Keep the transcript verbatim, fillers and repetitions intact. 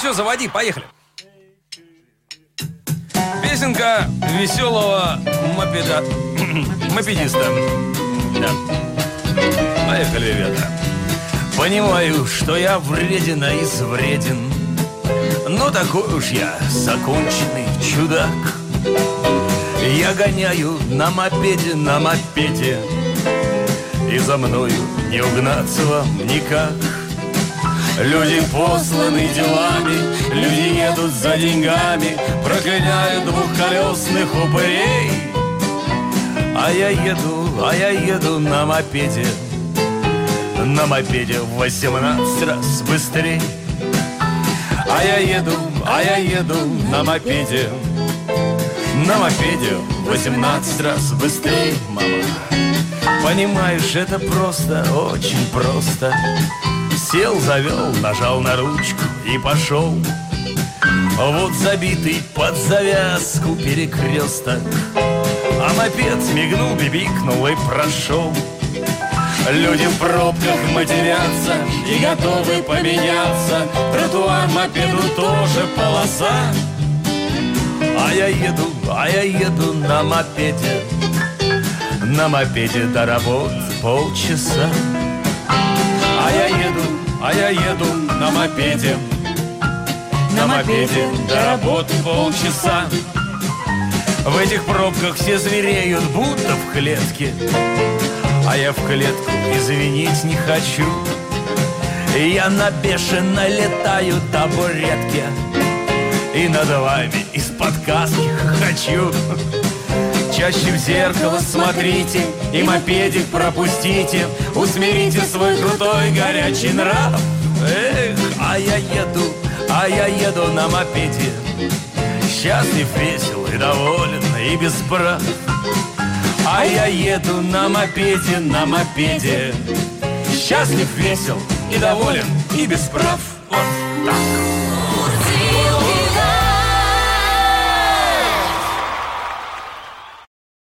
все, заводи, поехали. Песенка веселого мопеда... мопедиста. Да. Поехали, ребята. Понимаю, что я вреден, а извреден, но такой уж я законченный чудак. Я гоняю на мопеде, на мопеде, и за мною не угнаться вам никак. Люди посланы делами, люди едут за деньгами, проклиняют двухколесных упырей. А я еду, а я еду на мопеде, на мопеде в восемнадцать раз быстрей. А я еду, а я еду на мопеде, на мопеде в восемнадцать раз быстрей, мама. Понимаешь, это просто, очень просто. Сел, завел, нажал на ручку и пошел. Вот забитый под завязку перекресток, а мопед мигнул, бибикнул и прошел. Люди в пробках матерятся и готовы поменяться. Тротуар мопеду тоже полоса. А я еду, а я еду на мопеде, на мопеде до работы полчаса. А я еду, а я еду на мопеде, на мопеде до работы полчаса. В этих пробках все звереют, будто в клетке, а я в клетку извинить не хочу. Я на бешено летаю табуретке и над вами из-под каски хочу. Чаще в зеркало смотрите и мопедик пропустите, усмирите свой крутой горячий нрав. Эх, а я еду, а я еду на мопеде, счастлив, весел и доволен, и без прав. А я еду на мопеде, на мопеде, счастлив, весел и доволен, и без прав. Вот.